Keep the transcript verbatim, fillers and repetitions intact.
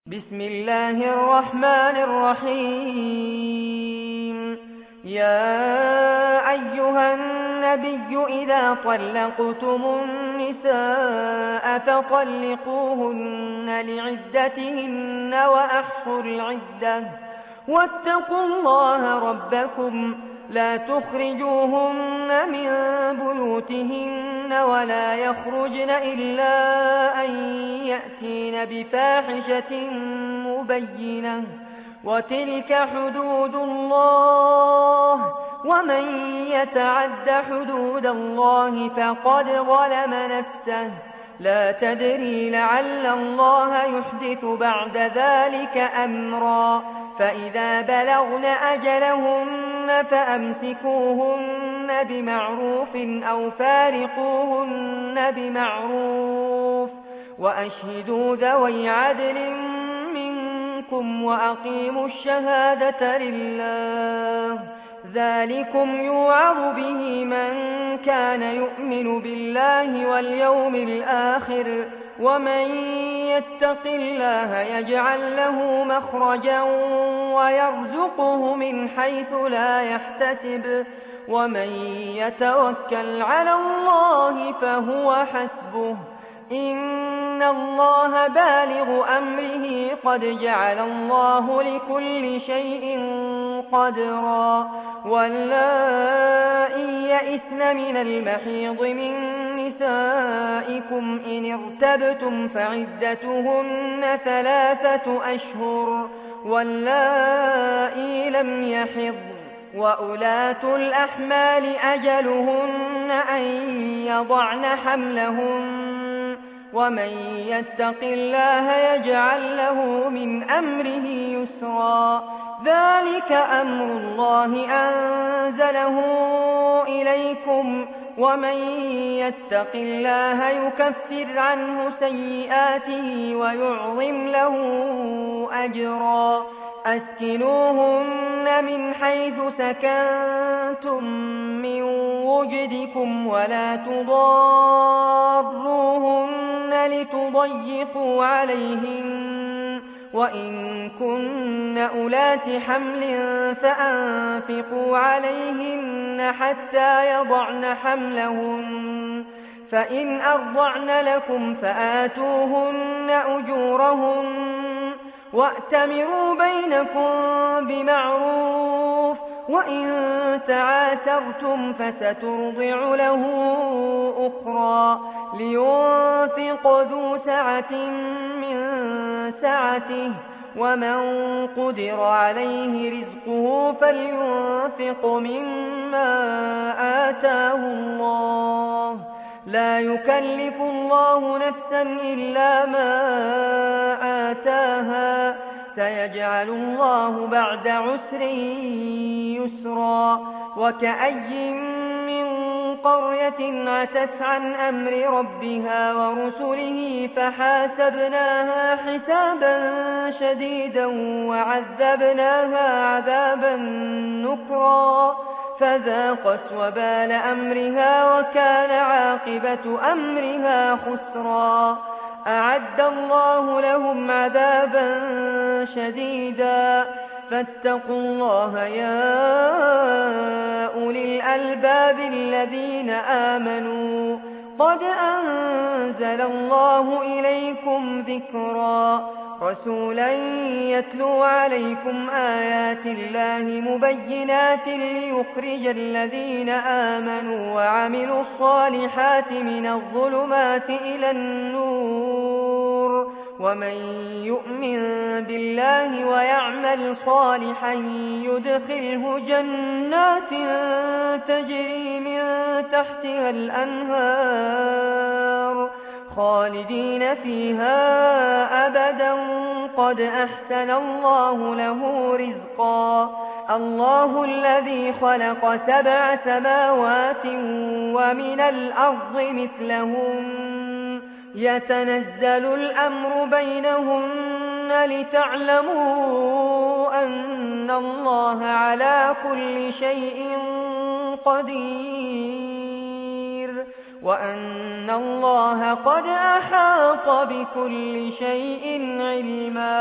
بسم الله الرحمن الرحيم. يا أيها النبي إذا طلقتم النساء فطلقوهن لعدتهن وأحصوا العدة واتقوا الله ربكم لا تخرجوهن من بيوتهن ولا يخرجن إلا أن يأتين بفاحشة مبينة وتلك حدود الله ومن يتعد حدود الله فقد ظلم نفسه لا تدري لعل الله يحدث بعد ذلك أمرا فإذا بلغن أجلهن فأمسكوهن بمعروف أو فارقوهن بمعروف وأشهدوا ذوي عدل منكم وأقيموا الشهادة لله ذلكم يوعظ به من كان يؤمن بالله واليوم الآخر ومن يتق الله يجعل له مخرجا ويرزقه من حيث لا يحتسب ومن يتوكل على الله فهو حسبه إن الله بالغ أمره قد جعل الله لكل شيء قدرا واللائي يئسن من المحيض من نسائكم إن ارتبتم فعدتهن ثلاثة أشهر واللائي لم يحض وأولاة الأحمال أجلهن أن يضعن حملهن ومن يتق الله يجعل له من أمره يسرا ذلك أمر الله أنزله إليكم ومن يتق الله يكفر عنه سيئاته ويعظم له أجرا أسكنوهن من حيث سكنتم من وجدكم ولا تضاروهن لتضيقوا عليهن وإن كن أولات حمل فأنفقوا عليهن حتى يضعن حملهن فإن أرضعن لكم فآتوهن أجورهن وأتمروا بينكم بمعروف وإن تعاثرتم فسترضع له أخرى لينفق ذو سعة من سعته ومن قدر عليه رزقه فلينفق مما آتاه الله لا يكلف الله نفسا إلا ما آتاها سيجعل الله بعد عسر يسرا وكأي من قرية عتت عن أمر ربها ورسله فحاسبناها حسابا شديدا وعذبناها عذابا نكرا فذاقت وبال أمرها وكان عاقبة أمرها خسرا أعد الله لهم عذابا شديدا فاتقوا الله يا أولي الألباب الذين آمنوا قد أنزل الله إليكم ذكرا رسولا يتلو عليكم آيات الله مبينات ليخرج الذين آمنوا وعملوا الصالحات من الظلمات إلى النور ومن يؤمن بالله ويعمل صالحا يدخله جنات تجري من تحتها الأنهار خالدين فيها أبدا قد أحسن الله له رزقا الله الذي خلق سبع سماوات ومن الأرض مثلهن يتنزل الأمر بينهن لتعلموا أن الله على كل شيء قدير وأن الله قد أحاط بكل شيء علما